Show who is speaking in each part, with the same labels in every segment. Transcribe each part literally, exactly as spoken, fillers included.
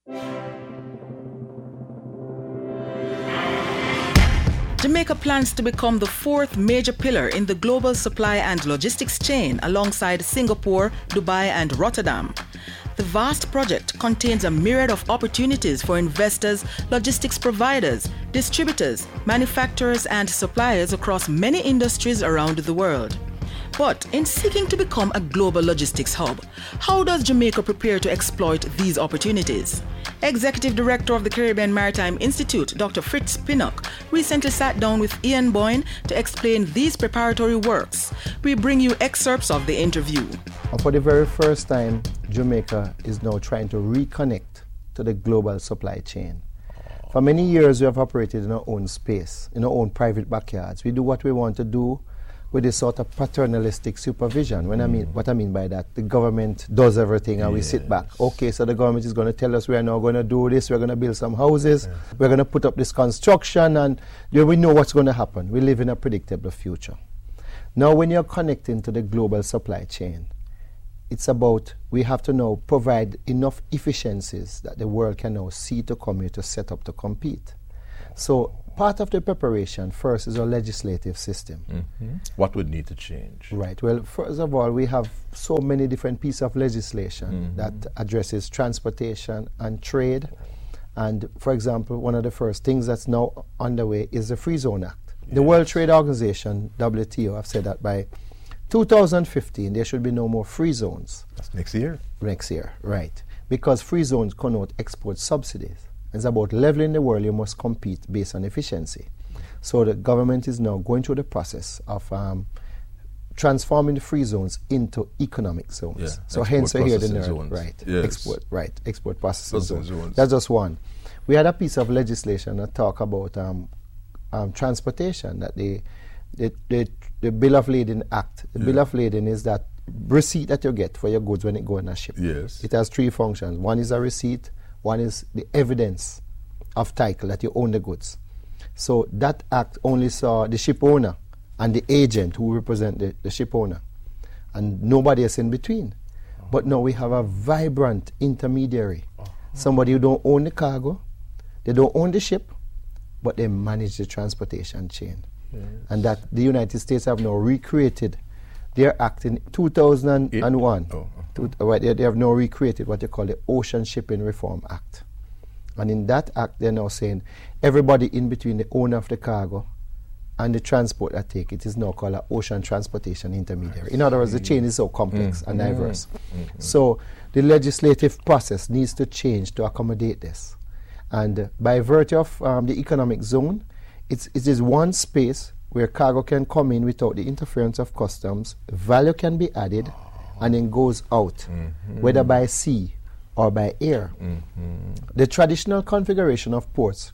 Speaker 1: Jamaica plans to become the fourth major pillar in the global supply and logistics chain alongside Singapore, Dubai and Rotterdam. The vast project contains a myriad of opportunities for investors, logistics providers, distributors, manufacturers and suppliers across many industries around the world. But in seeking to become a global logistics hub, how does Jamaica prepare to exploit these opportunities? Executive Director of the Caribbean Maritime Institute, Doctor Fritz Pinnock, recently sat down with Ian Boyne to explain these preparatory works. We bring you excerpts of the interview.
Speaker 2: For the very first time, Jamaica is now trying to reconnect to the global supply chain. For many years, we have operated in our own space, in our own private backyards. We do what we want to do with this sort of paternalistic supervision. When mm. I mean, what I mean by that, the government does everything and yes. we sit back. Okay, so the government is going to tell us we are now going to do this, we're going to build some houses, yes. we're going to put up this construction, and you know, we know what's going to happen. We live in a predictable future. Now, when you're connecting to the global supply chain, it's about, we have to now provide enough efficiencies that the world can now see to come here to set up to compete. So part of the preparation first is our legislative system.
Speaker 3: Mm-hmm. What would need to change?
Speaker 2: Right. Well, first of all, we have so many different pieces of legislation mm-hmm. that addresses transportation and trade. And for example, one of the first things that's now underway is the Free Zone Act. Yes. The World Trade Organization, W T O, have said that by two thousand fifteen, there should be no more free zones.
Speaker 3: That's next year?
Speaker 2: Next year, right. Because free zones connote export subsidies. It's about leveling the world, you must compete based on efficiency. So the government is now going through the process of um, transforming the free zones into economic zones. Yeah, so hence I hear the nerd, right, yes. export, right, export processing zones. zones. That's just one. We had a piece of legislation that talk about um, um, transportation, that the, the, the, the Bill of Lading Act. The yeah. Bill of Lading is that receipt that you get for your goods when it go on a ship.
Speaker 3: Yes.
Speaker 2: It has three functions. One is a receipt, one is the evidence of title that you own the goods. So that act only saw the ship owner and the agent who represent the, the ship owner, and nobody else in between. Uh-huh. But now we have a vibrant intermediary, uh-huh. somebody who don't own the cargo, they don't own the ship, but they manage the transportation chain. Yes. And that the United States have now recreated their act in two thousand one. Oh. To, uh, they, they have now recreated what they call the Ocean Shipping Reform Act. And in that act, they're now saying everybody in between the owner of the cargo and the transport that take it is now called an ocean transportation intermediary. In other words, the chain is so complex mm. and diverse. Mm-hmm. So the legislative process needs to change to accommodate this. And uh, by virtue of um, the economic zone, it's, it is one space where cargo can come in without the interference of customs, value can be added, and then goes out, mm-hmm. whether by sea or by air. Mm-hmm. The traditional configuration of ports,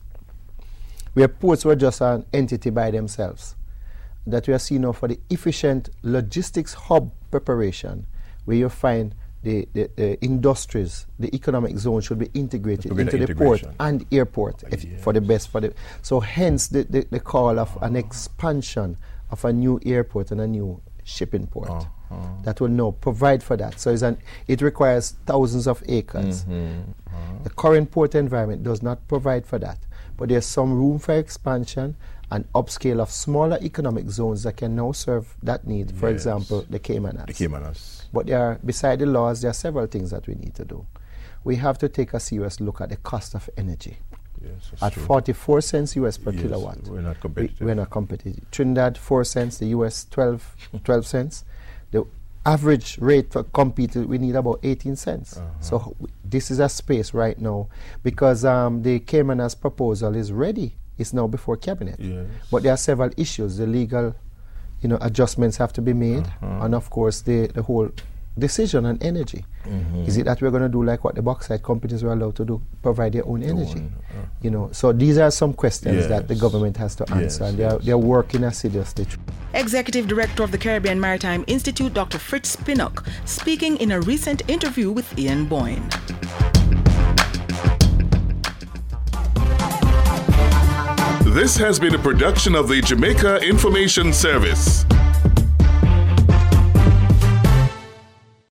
Speaker 2: where ports were just an entity by themselves, that we are seeing now for the efficient logistics hub preparation, where you find the, the, the industries, the economic zone should be integrated into the port and airport if, yes. for the best. For the so hence the, the, the call of oh. an expansion of a new airport and a new shipping port. Oh. Oh. That will now provide for that. So it's an, it requires thousands of acres. Mm-hmm. Oh. The current port environment does not provide for that. But there's some room for expansion and upscale of smaller economic zones that can now serve that need. Yes. For example, the Cayman Islands.
Speaker 3: The Cayman Islands.
Speaker 2: But there are, beside the laws, there are several things that we need to do. We have to take a serious look at the cost of energy.
Speaker 3: Yes,
Speaker 2: at
Speaker 3: true.
Speaker 2: forty-four cents U S per
Speaker 3: yes,
Speaker 2: kilowatt.
Speaker 3: We're not competitive.
Speaker 2: We, we're not competitive. Trinidad, four cents, the U S, twelve, twelve cents. The average rate for compete, we need about eighteen cents. Uh-huh. So w- this is a space right now because um, the Cayman Islands proposal is ready. It's now before cabinet.
Speaker 3: Yes.
Speaker 2: But there are several issues. The legal, you know, adjustments have to be made, uh-huh. and of course the the whole decision on energy. Mm-hmm. Is it that we're going to do like what the bauxite companies were allowed to do, provide their own energy? Own, uh-huh. You know, so these are some questions yes. that the government has to answer, yes, and they are,
Speaker 3: yes.
Speaker 2: they're working assiduously.
Speaker 1: Executive Director of the Caribbean Maritime Institute, Doctor Fritz Pinnock, speaking in a recent interview with Ian Boyne.
Speaker 4: This has been a production of the Jamaica Information Service.